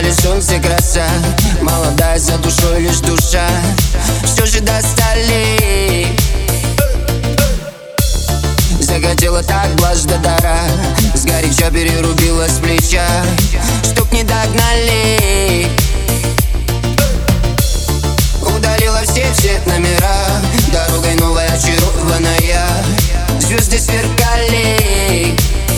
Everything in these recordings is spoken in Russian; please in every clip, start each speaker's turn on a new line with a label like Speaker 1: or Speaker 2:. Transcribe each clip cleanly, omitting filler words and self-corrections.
Speaker 1: закате солнце краса, молодая за душой лишь душа. Все же достали. Захотела так блажь до дара, сгоряча перерубила с плеча, чтоб не догнали. Удалила все номера, дорогой новой очарованная. Звезды сверкали,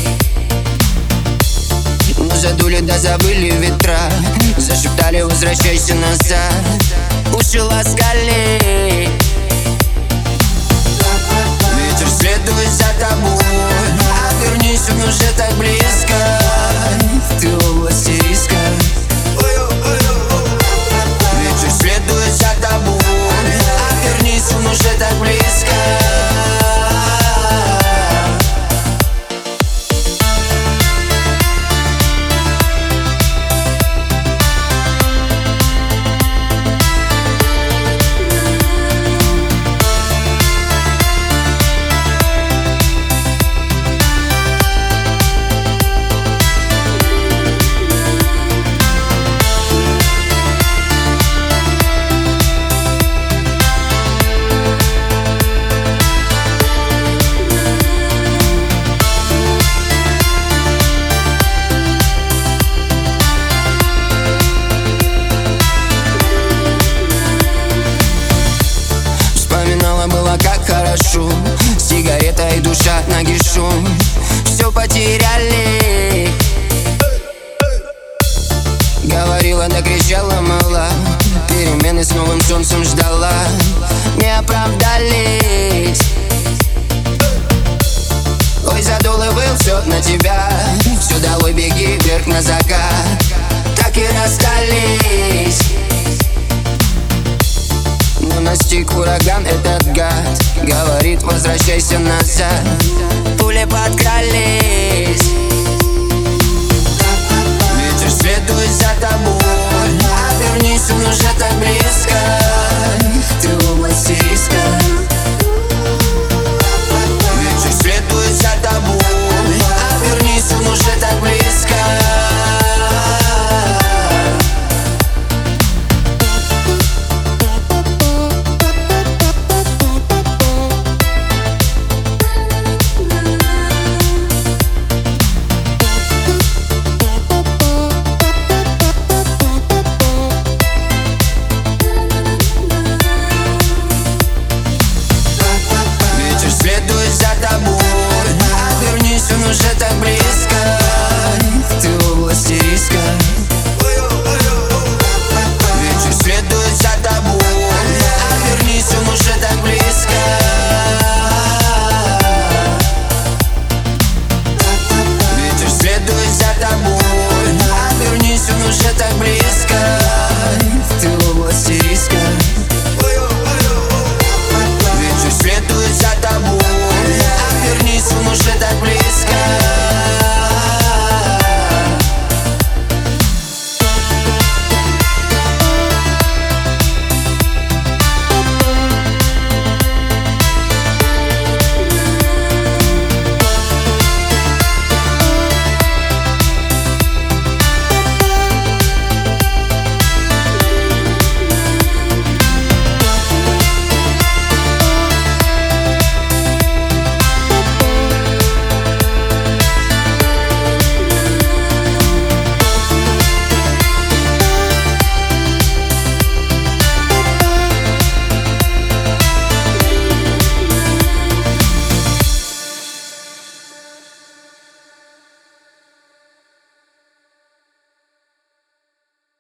Speaker 1: но задули да забыли ветра. Зашептали: возвращайся назад. Уши ласкали. Ветер следует за тобой, обернись, он уже так близко. Ты в области риска. Ветер следует за тобой, обернись, он уже так близко. Было как хорошо, сигарета и душа нагишом. Все потеряли. Говорила, да кричала, мала. Перемены с новым солнцем ждала, не оправдались. Ой, задул и был все на тебя. Все долой, беги вверх на закат. Так и расстались. Но настиг ураган этот гад, говорит: возвращайся назад. Пули подкрались. Ветер следует за тобой, обернись, он уже так близко.